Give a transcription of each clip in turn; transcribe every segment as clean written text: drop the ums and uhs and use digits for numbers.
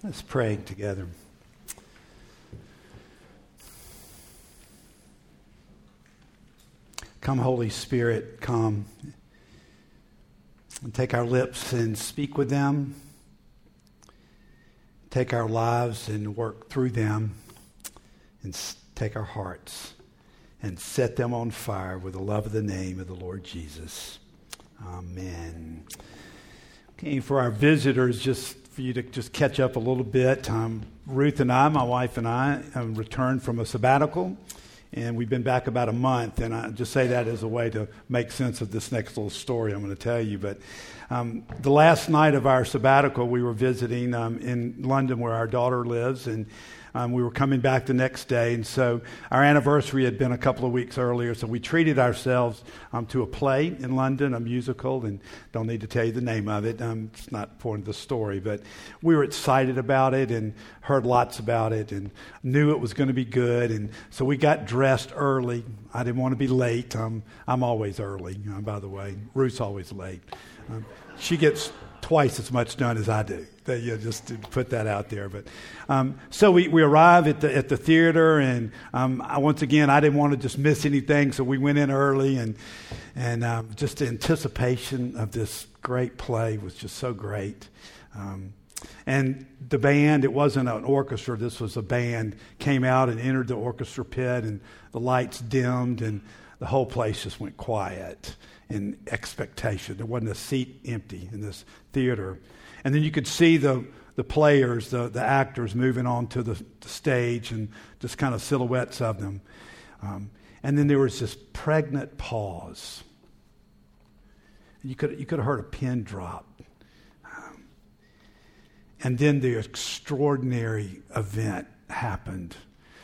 Let's pray together. Come, Holy Spirit, come and take our lips and speak with them. Take our lives and work through them, and take our hearts and set them on fire with the love of the name of the Lord Jesus. Amen. Okay, for our visitors, just for you to just catch up a little bit, Ruth and I, my wife and I, returned from a sabbatical, and we've been back about a month, and I just say that as a way to make sense of this next little story I'm going to tell you. But the last night of our sabbatical, we were visiting in London where our daughter lives, and we were coming back the next day, and so our anniversary had been a couple of weeks earlier, so we treated ourselves to a play in London, a musical, and don't need to tell you the name of it. It's not important to the story, but we were excited about it and heard lots about it and knew it was going to be good, and so we got dressed early. I didn't want to be late. I'm always early, by the way. Ruth's always late. She gets twice as much done as I do. Just to put that out there. But so we arrived at the theater, and once again I didn't want to just miss anything, so we went in early, and just the anticipation of this great play was just so great. And the band, it wasn't an orchestra, this was a band, came out and entered the orchestra pit, and the lights dimmed, and the whole place just went quiet in expectation. There wasn't a seat empty in this theater. And then you could see the players, the actors moving onto the stage, and just kind of silhouettes of them. And then there was this pregnant pause. You could have heard a pin drop. And then the extraordinary event happened.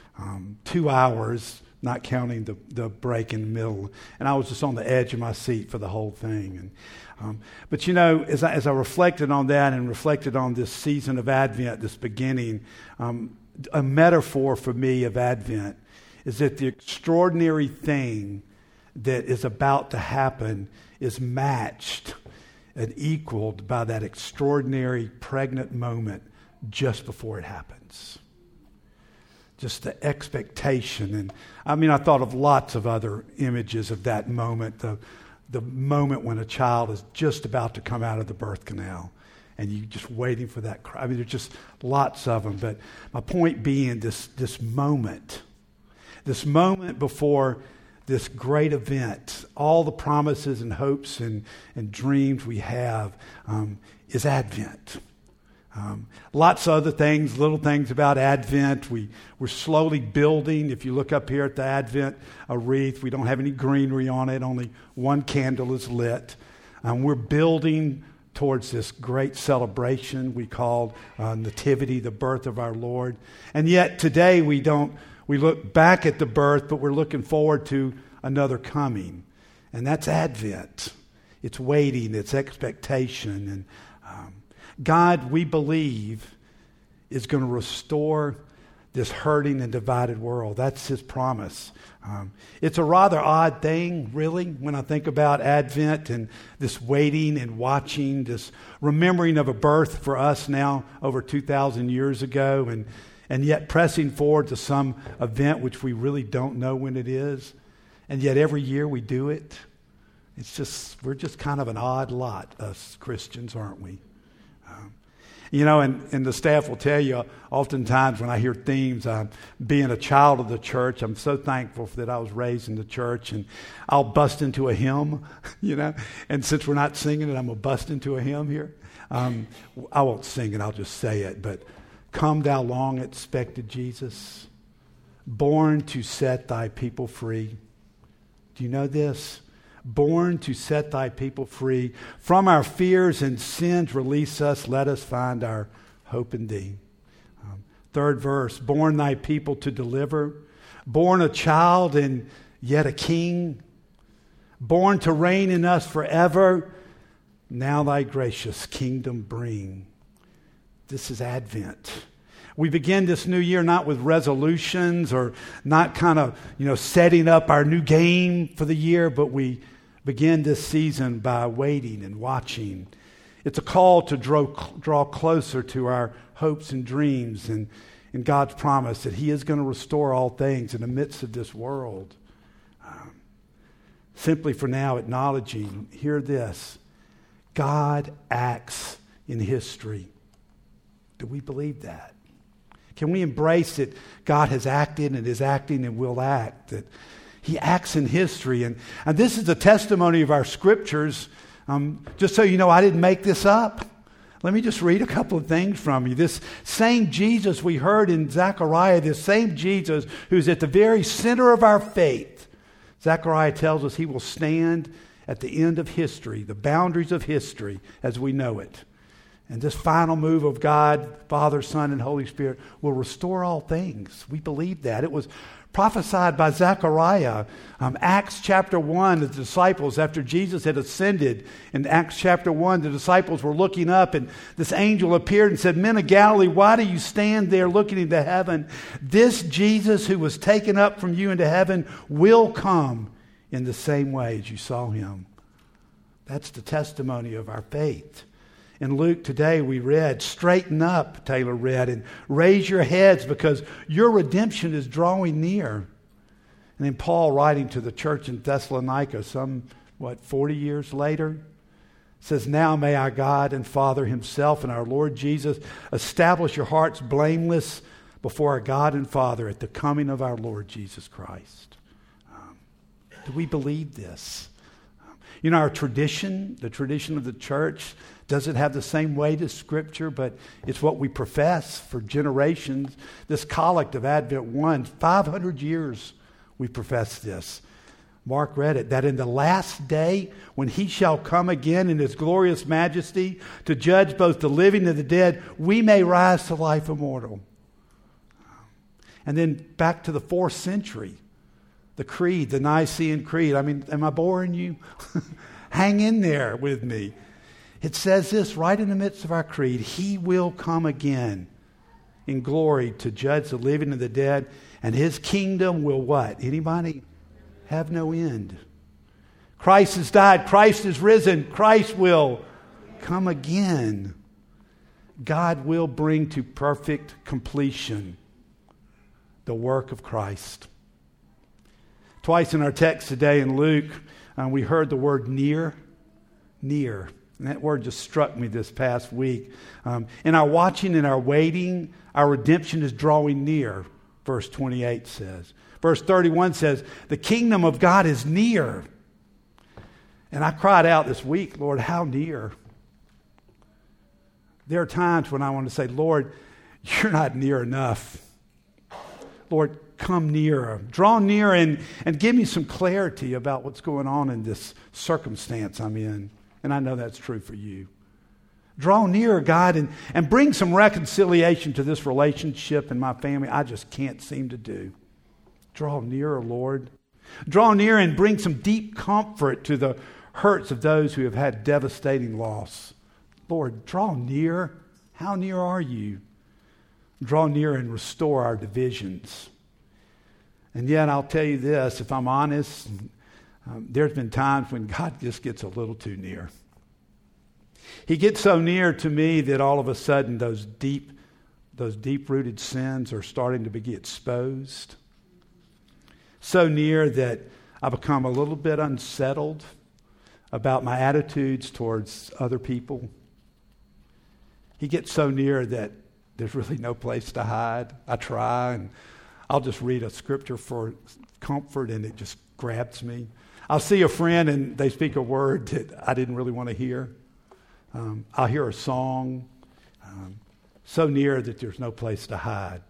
2 hours, not counting the break in the middle. And I was just on the edge of my seat for the whole thing. But as I reflected on that and reflected on this season of Advent, this beginning, a metaphor for me of Advent is that the extraordinary thing that is about to happen is matched and equaled by that extraordinary pregnant moment just before it happens. Just the expectation. And I thought of lots of other images of that moment, the moment when a child is just about to come out of the birth canal and you're just waiting for that cry. There's just lots of them. But my point being this moment before this great event, all the promises and hopes and dreams we have is Advent. Lots of other things, little things about Advent. We're slowly building. If you look up here at the Advent wreath, we don't have any greenery on it. Only one candle is lit. We're building towards this great celebration we call Nativity, the birth of our Lord. And yet today we look back at the birth, but we're looking forward to another coming. And that's Advent. It's waiting, it's expectation. And God, we believe, is going to restore this hurting and divided world. That's His promise. It's a rather odd thing, really, when I think about Advent and this waiting and watching, this remembering of a birth for us now over 2,000 years ago, and yet pressing forward to some event which we really don't know when it is. And yet every year we do it. We're just kind of an odd lot, us Christians, aren't we? And the staff will tell you, oftentimes when I hear themes, being a child of the church, I'm so thankful that I was raised in the church, and I'll bust into a hymn, and since we're not singing it, I'm going to bust into a hymn here. I won't sing it, I'll just say it, but come thou long expected Jesus, born to set thy people free. Do you know this? Born to set thy people free. From our fears and sins release us. Let us find our hope in thee. Third verse, born thy people to deliver. Born a child and yet a king. Born to reign in us forever. Now thy gracious kingdom bring. This is Advent. We begin this new year not with resolutions or not kind of, setting up our new game for the year, but we begin this season by waiting and watching It's a call to draw closer to our hopes and dreams and God's promise that He is going to restore all things in the midst of this world. Simply for now acknowledging, hear this, God acts in history. Do we believe that? Can we embrace that God has acted and is acting and will act? That He acts in history. And this is the testimony of our scriptures. Just so you know, I didn't make this up. Let me just read a couple of things from you. This same Jesus we heard in Zechariah, this same Jesus who's at the very center of our faith, Zechariah tells us He will stand at the end of history, the boundaries of history as we know it. And this final move of God, Father, Son, and Holy Spirit will restore all things. We believe that. It was prophesied by Zechariah. Acts chapter 1, the disciples, after Jesus had ascended, in Acts chapter 1, the disciples were looking up, and this angel appeared and said, "Men of Galilee, why do you stand there looking into heaven? This Jesus who was taken up from you into heaven will come in the same way as you saw Him." That's the testimony of our faith. In Luke today we read, "Straighten up," Taylor read, "and raise your heads because your redemption is drawing near." And then Paul, writing to the church in Thessalonica 40 years later, says, "Now may our God and Father Himself and our Lord Jesus establish your hearts blameless before our God and Father at the coming of our Lord Jesus Christ." Do we believe this? You know, our tradition, the tradition of the church, doesn't have the same weight as Scripture, but it's what we profess for generations. This collect of Advent 1, 500 years we profess this. Mark read it, that in the last day, when He shall come again in His glorious majesty to judge both the living and the dead, we may rise to life immortal. And then back to the 4th century, the Creed, the Nicene Creed. I mean, am I boring you? Hang in there with me. It says this right in the midst of our creed: He will come again in glory to judge the living and the dead, and His kingdom will what? Anybody? Have no end. Christ has died. Christ is risen. Christ will come again. God will bring to perfect completion the work of Christ. Twice in our text today in Luke, we heard the word near. Near. And that word just struck me this past week. In our watching and our waiting, our redemption is drawing near, verse 28 says. Verse 31 says, the kingdom of God is near. And I cried out this week, Lord, how near? There are times when I want to say, Lord, you're not near enough. Lord, come nearer. Draw near and give me some clarity about what's going on in this circumstance I'm in. And I know that's true for you. Draw nearer, God, and bring some reconciliation to this relationship in my family I just can't seem to do. Draw nearer, Lord. Draw near and bring some deep comfort to the hurts of those who have had devastating loss. Lord, draw near. How near are you? Draw near and restore our divisions. And yet I'll tell you this, if I'm honest, there's been times when God just gets a little too near. He gets so near to me that all of a sudden those deep-rooted sins are starting to be exposed. So near that I become a little bit unsettled about my attitudes towards other people. He gets so near that there's really no place to hide. I try, and I'll just read a scripture for comfort, and it just grabs me. I'll see a friend, and they speak a word that I didn't really want to hear. I'll hear a song so near that there's no place to hide.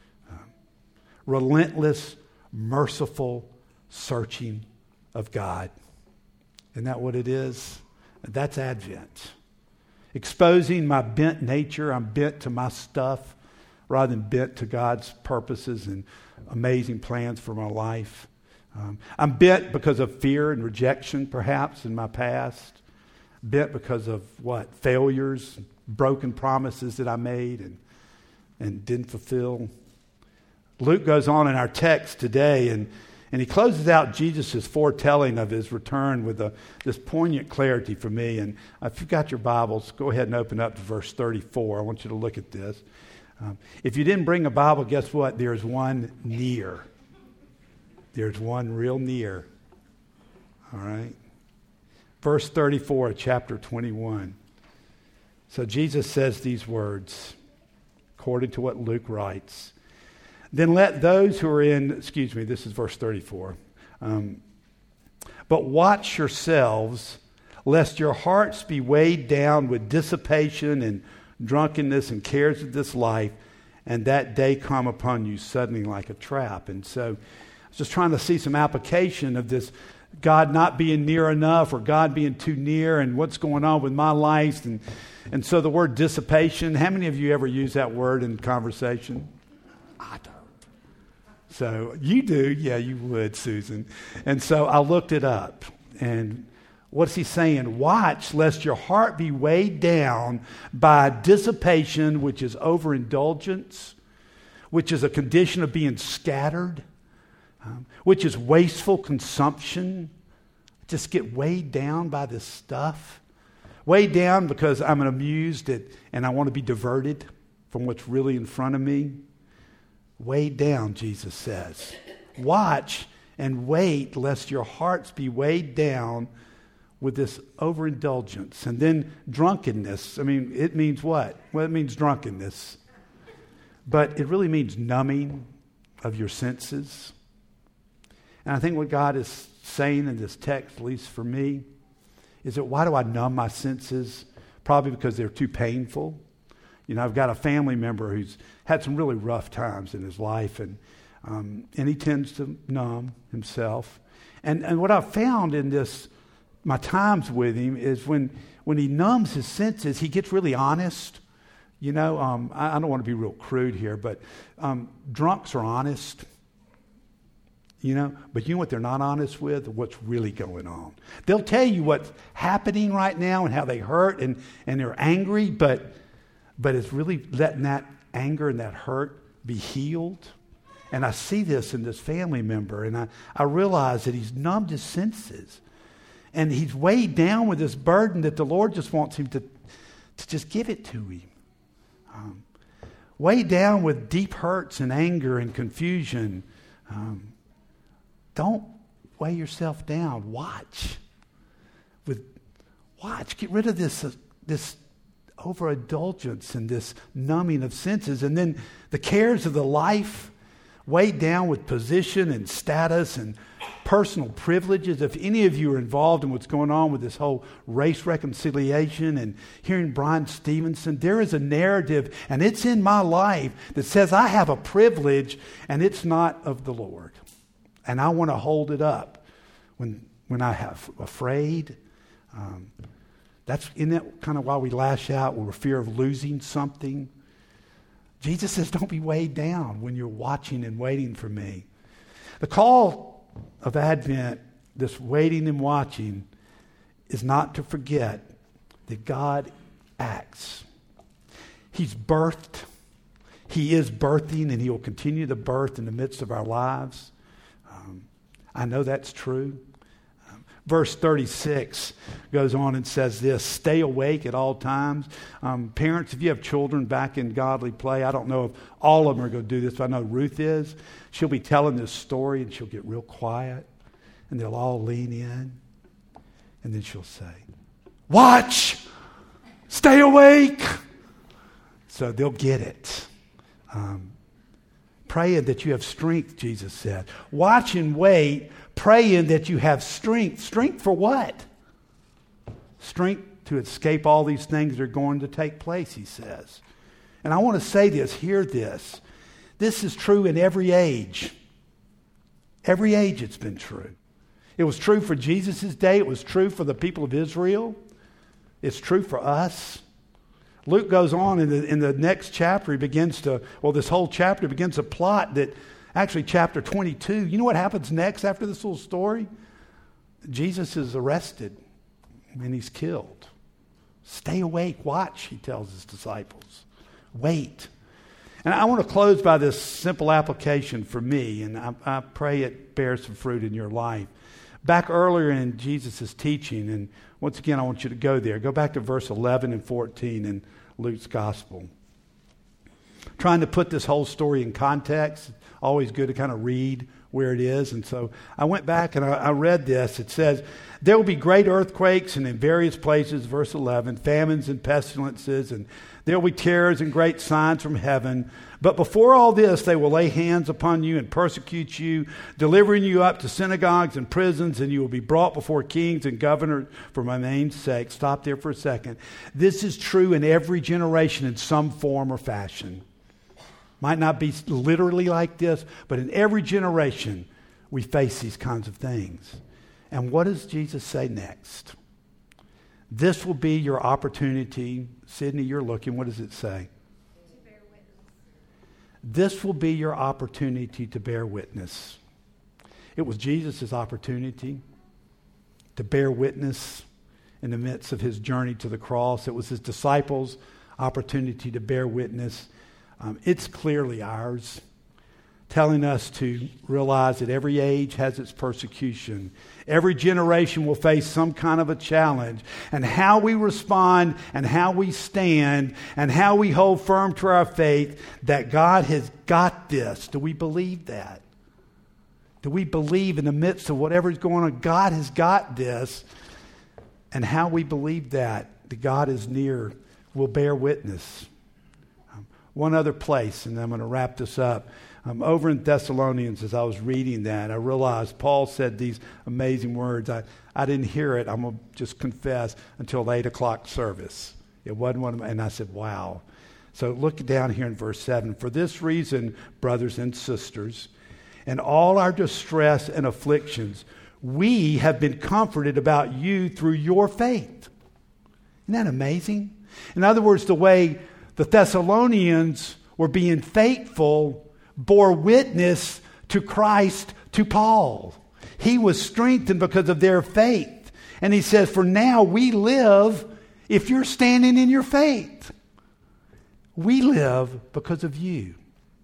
Relentless, merciful searching of God. Isn't that what it is? That's Advent. Exposing my bent nature. I'm bent to my stuff rather than bent to God's purposes and amazing plans for my life. I'm bent because of fear and rejection, perhaps, in my past. Bent because of what? Failures, broken promises that I made and didn't fulfill. Luke goes on in our text today, and And he closes out Jesus' foretelling of his return with this poignant clarity for me. And if you've got your Bibles, go ahead and open up to verse 34. I want you to look at this. If you didn't bring a Bible, guess what? There's one near. There's one real near. All right? Verse 34 of chapter 21. So Jesus says these words, according to what Luke writes. Then let those who are this is verse 34. But watch yourselves, lest your hearts be weighed down with dissipation and drunkenness and cares of this life, and that day come upon you suddenly like a trap. And so I was just trying to see some application of this God not being near enough or God being too near and what's going on with my life. And so the word dissipation, how many of you ever use that word in conversation? I don't. So you do. Yeah, you would, Susan. And so I looked it up. And what's he saying? Watch lest your heart be weighed down by dissipation, which is overindulgence, which is a condition of being scattered, which is wasteful consumption. Just get weighed down by this stuff. Weighed down because I'm amused and I want to be diverted from what's really in front of me. Weighed down, Jesus says. Watch and wait lest your hearts be weighed down with this overindulgence. And then drunkenness. I mean, it means what? Well, it means drunkenness. But it really means numbing of your senses. And I think what God is saying in this text, at least for me, is that why do I numb my senses? Probably because they're too painful. You know, I've got a family member who's had some really rough times in his life, and he tends to numb himself. And what I've found in my times with him is when he numbs his senses, he gets really honest. You know, I don't want to be real crude here, but drunks are honest. You know, but you know what they're not honest with? What's really going on. They'll tell you what's happening right now and how they hurt and they're angry, but it's really letting that anger and that hurt be healed. And I see this in this family member, and I realize that he's numbed his senses. And he's weighed down with this burden that the Lord just wants him to just give it to him. Weighed down with deep hurts and anger and confusion. Don't weigh yourself down. Watch. Get rid of this overindulgence and this numbing of senses. And then the cares of the life, weighed down with position and status and personal privileges. If any of you are involved in what's going on with this whole race reconciliation and hearing Brian Stevenson, there is a narrative, and it's in my life, that says I have a privilege and it's not of the Lord. And I want to hold it up when I have afraid. Isn't that kind of why we lash out when we're fear of losing something? Jesus says, don't be weighed down when you're watching and waiting for me. The call of Advent, this waiting and watching, is not to forget that God acts. He's birthed. He is birthing, and he will continue to birth in the midst of our lives. I know that's true. Verse 36 goes on and says this: stay awake at all times. Parents, if you have children back in godly play, I don't know if all of them are going to do this, but I know Ruth is. She'll be telling this story and she'll get real quiet and they'll all lean in. And then she'll say, watch! Stay awake! So they'll get it. Praying that you have strength, Jesus said. Watch and wait, praying that you have strength. Strength for what? Strength to escape all these things that are going to take place, he says. And I want to say this, hear this. This is true in every age. Every age it's been true. It was true for Jesus' day. It was true for the people of Israel. It's true for us. Luke goes on in the next chapter, this whole chapter begins a plot that, actually chapter 22, you know what happens next after this little story? Jesus is arrested and he's killed. Stay awake, watch, he tells his disciples. Wait. And I want to close by this simple application for me, and I pray it bears some fruit in your life. Back earlier in Jesus' teaching, and once again I want you to go there. Go back to verse 11 and 14 in Luke's Gospel. Trying to put this whole story in context, always good to kind of read where it is. And so I went back and I read this. It says, there will be great earthquakes and in various places, verse 11, famines and pestilences, and there will be terrors and great signs from heaven. But before all this, they will lay hands upon you and persecute you, delivering you up to synagogues and prisons, and you will be brought before kings and governors for my name's sake. Stop there for a second. This is true in every generation in some form or fashion. Might not be literally like this, but in every generation, we face these kinds of things. And what does Jesus say next? This will be your opportunity. Sydney, you're looking. What does it say? To bear witness. This will be your opportunity to bear witness. It was Jesus' opportunity to bear witness in the midst of his journey to the cross. It was his disciples' opportunity to bear witness. It's clearly ours, telling us to realize that every age has its persecution. Every generation will face some kind of a challenge. And how we respond and how we stand and how we hold firm to our faith that God has got this. Do we believe that? Do we believe in the midst of whatever is going on, God has got this? And how we believe that God is near will bear witness. One other place, and I'm going to wrap this up. Over in Thessalonians, as I was reading that, I realized Paul said these amazing words. I didn't hear it, I'm going to just confess, until the 8 o'clock service. It wasn't one of my, and I said, wow. So look down here in verse 7. For this reason, brothers and sisters, in all our distress and afflictions, we have been comforted about you through your faith. Isn't that amazing? In other words, the way the Thessalonians were being faithful bore witness to Christ to Paul. He was strengthened because of their faith. And he says, for now we live if you're standing in your faith. We live because of you.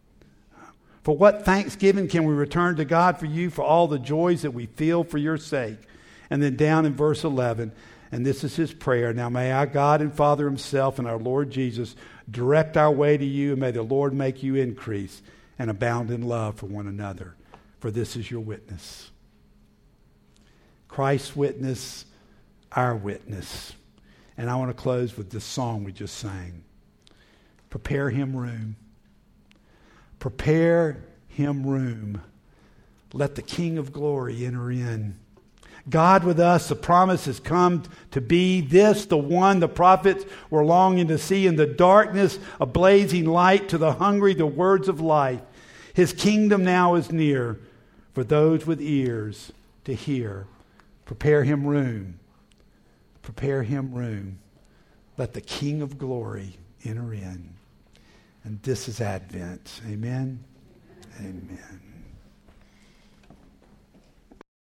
For what thanksgiving can we return to God for you for all the joys that we feel for your sake? And then down in verse 11, and this is his prayer. Now may our God and Father himself and our Lord Jesus direct our way to you, and may the Lord make you increase and abound in love for one another. For this is your witness. Christ's witness, our witness. And I want to close with this song we just sang. Prepare him room. Prepare him room. Let the King of glory enter in. God with us, the promise has come to be this, the one the prophets were longing to see in the darkness, a blazing light to the hungry, the words of life. His kingdom now is near for those with ears to hear. Prepare him room. Prepare him room. Let the King of glory enter in. And this is Advent. Amen. Amen.